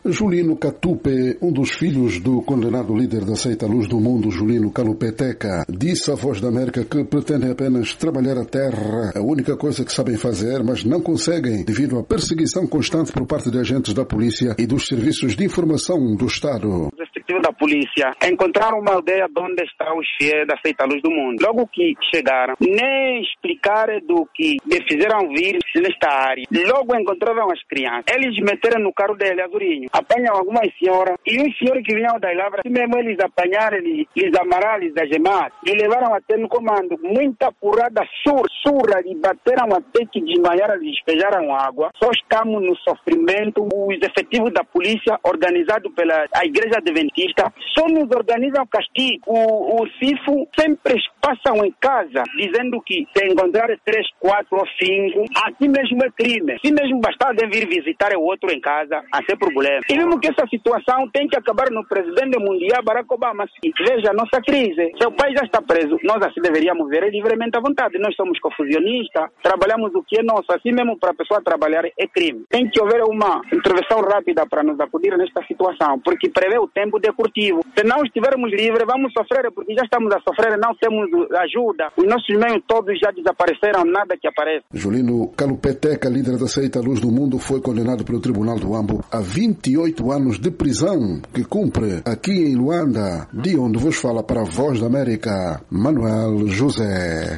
Julino Catupe, um dos filhos do condenado líder da seita Luz do Mundo, Julino Kalupeteca, disse à Voz da América que pretendem apenas trabalhar a terra, a única coisa que sabem fazer, mas não conseguem devido à perseguição constante por parte de agentes da polícia e dos serviços de informação do Estado. Os efetivos da polícia encontraram uma aldeia onde está os fiéis da seita Luz do Mundo. Logo que chegaram, nem explicaram do que fizeram vir nesta área. Logo encontraram as crianças. Eles meteram no carro dele, Azurinho. Apanham algumas senhoras. E os senhores que vinham das lavras, mesmo eles apanharam, eles amarraram, eles algemaram. E levaram até no comando. Muita porrada surra. E bateram até que desmaiaram e despejaram água. Só estamos no sofrimento. Os efetivos da polícia, organizados pela Igreja Adventista, só nos organizam castigo. O CIFO sempre passam em casa, dizendo que se encontrar 3, 4 ou 5, assim mesmo é crime. Se mesmo bastar de vir visitar o outro em casa, a ser problema. E mesmo que essa situação tem que acabar no presidente mundial, Barack Obama. Veja a nossa crise. Seu pai já está preso. Nós assim deveríamos ver livremente à vontade. Nós somos confusionistas, trabalhamos o que é nosso. Assim mesmo para a pessoa trabalhar é crime. Tem que haver uma intervenção rápida para nos acudir nesta situação, porque prevê o tempo decurtivo. Se não estivermos livres, vamos sofrer, porque já estamos a sofrer, não temos ajuda. Os nossos meios todos já desapareceram, nada que aparece. Julino Kalupeteca, líder da seita Luz do Mundo, foi condenado pelo Tribunal do Ambo a 28 anos de prisão, que cumpre aqui em Luanda, de onde vos fala para a Voz da América, Manuel José.